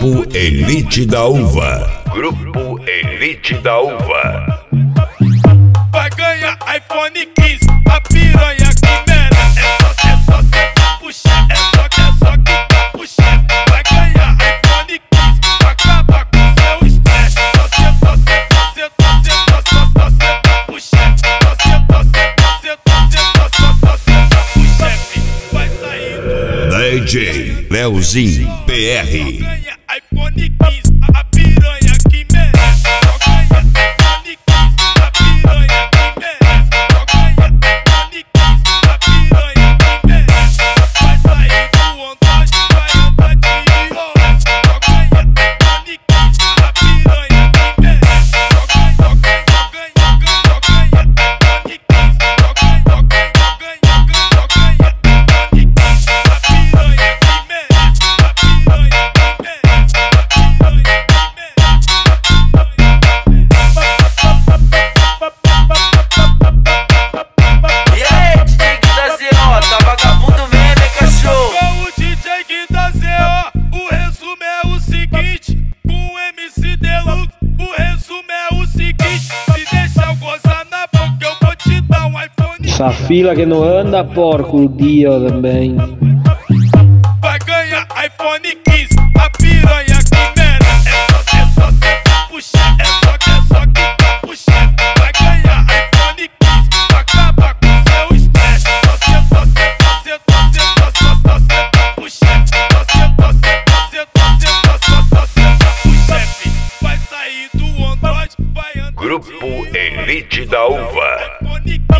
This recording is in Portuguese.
Grupo Elite da Uva. Grupo Elite da Uva. Vai ganhar iPhone 15, a piranha que merece. É só cê tá puxando, é só que tá puxando. Vai ganhar iPhone 15, acaba com seu estresse. Só cê tá puxando. Vai sair do DJ Leozinho PR. ganha iPhone 15, a piranha que merece. Só ganha iPhone 15, a piranha que merece. Só ganha iPhone 15, a piranha que merece. Vai sair do Android, vai andar de iOS. Só ganha iPhone 15, a piranha que merece. Só ganha iPhone 15, só ganha iPhone 15, a piranha que merece. A piranha que E aí, DJ da ZO, tá vagabundo mesmo, hein, cachorro? Com o DJ que dá ZO, o resumo é o seguinte. Com o MC Deluxe, o resumo é o seguinte. Se deixar eu gozar na boca, eu vou te dar um iPhone. Essa fila que não anda, porco, o dia também. Vai ganhar iPhone 15, a piranha que merece. É só cê tá puxando, é só que tá puxando. Vai ganhar iPhone 15, acaba com seu estresse. Só cê tá puxando. Vai sair do Android, vai andar Grupo Elite da Uva. iPhone 15.